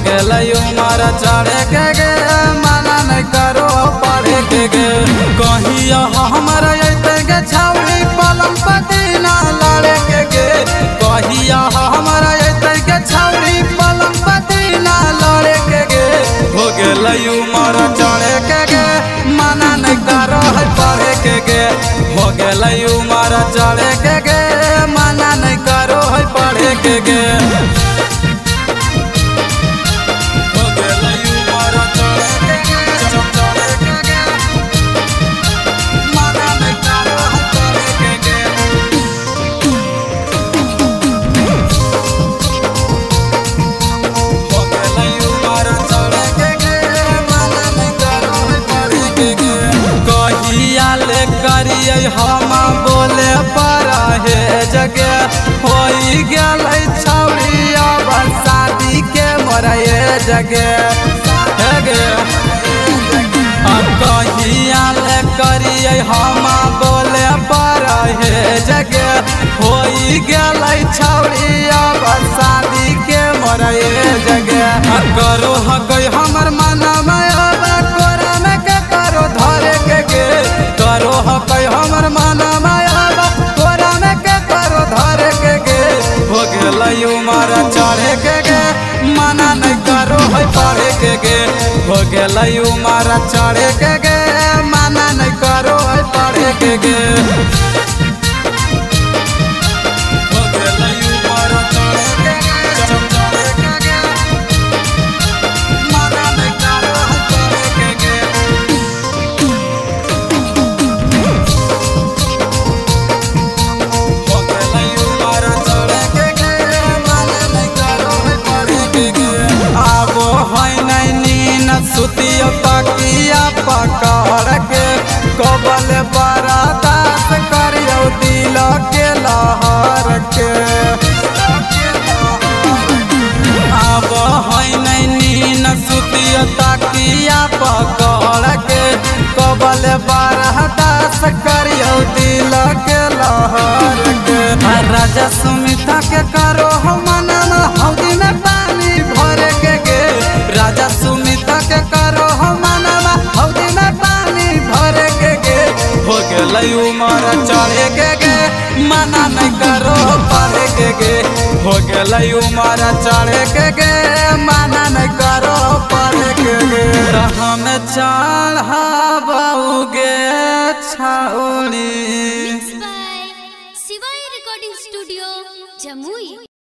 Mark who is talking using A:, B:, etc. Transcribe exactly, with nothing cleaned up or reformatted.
A: गेलै उमर चढ़े के गे मना नहीं करो पढ़े के गे कहिया हमर अइते गे छौरी पलंग पदीना लड़े के गे कहिया हमर अइते गे छौरी पलंग पदीना लड़े के गे हो गेलै उमर चढ़े के गे मना नहीं करो पढ़े के गे हो गेलै उमर चढ़े के गे मना नहीं करो पढ़े के गे करिए हम बोले पर हे जगह हो गई छौरी अब शादी के मोरे जगह कहिया ले करिए हम बोले पर हे जगह हो गई छौरी अब शादी के मोरे जगह करो हकई हमर मनवा कोरा में के करो धरे के गे करो हकई हमर मनवा कोरा में के करो धरे के गे हो गेलै उमर चढ़े के गे मना नहीं करो है पढ़े के गे हो गेलै उमर चढ़े के गे मना नहीं करो है पढ़े के गे सुतियो तकिया पकड़ के कबल बरादास करियो दिल के लहर के अब है नहीं नीन सुतियो तकिया पकड़ के कबल बरादास करियो दिल के लहर के राजा सुमिता के करो मन हौदी में पानी भर के गे राजा सुमिता के करो मनवा हौदी में पानी भर के गे हो गेलै उमर चढ़े के गे मना नहीं करो पढ़े के गे हो गेलै उमर चढ़े के गे मना नहीं करो पढ़े के गे हम चढ़ाबौगे छौरी
B: Mixed by Shivai Recording Studio, Jamui।